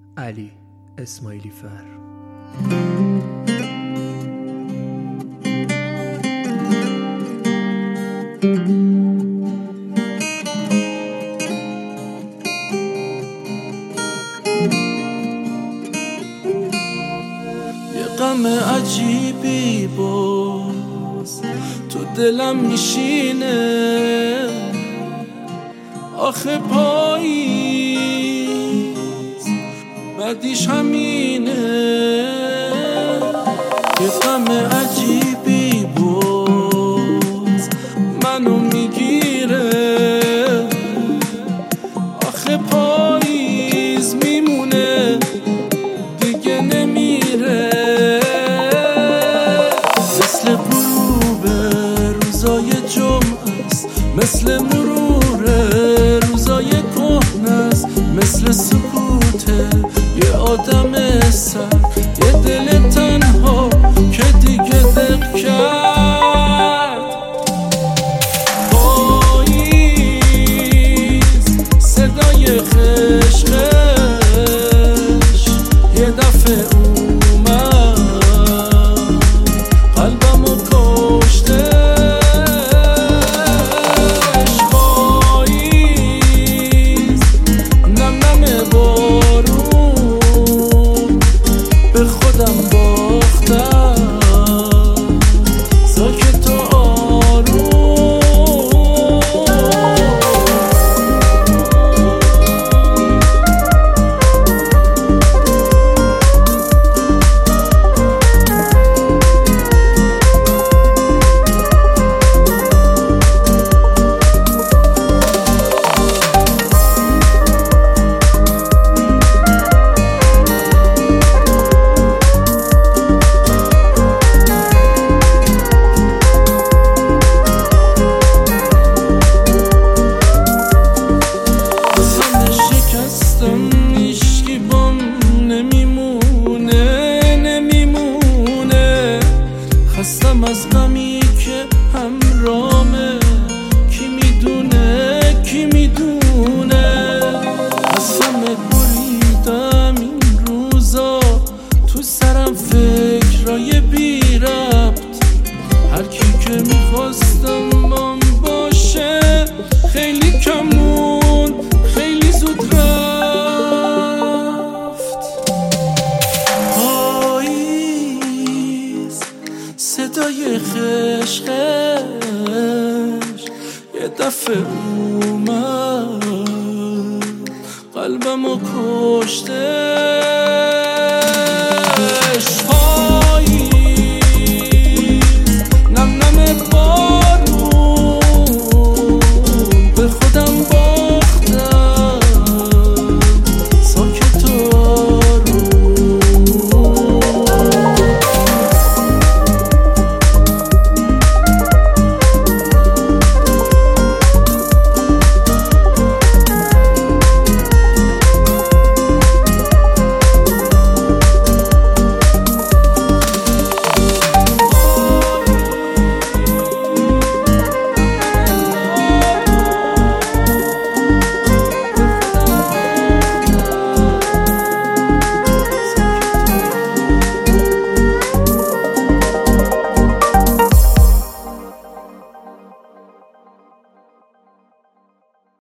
علی اسماعیلی فر. یه غم عجیبی باز تو دلم میشینه، آخه پاییز بعدیش همینه. یه غم عجیبی باز منو میگیره، آخه پاییز میمونه دیگه نمیره. مثل غروب روزای جمعه است، مثل مرور روزای کهنه است، مثل سکوت یه آدم سر، یه دل تنها که دیگه دق کرد. پاییز صدای خشخش یه دفعه اومد قلبمو کشتش. پاییز نم نم بارون به خودم باختم، ساکت و آروم. هیچکی بام نمیمونه، خستم از غمی که همرامه. کی میدونه از همه بریدم این روزا، تو سرم فکرای بی ربط. هر کی که میخواستم بام باشه خیلی کمون، خیلی زود رفت. پاییز صدای خشخش یه دفعه اومد قلبمو کشتش.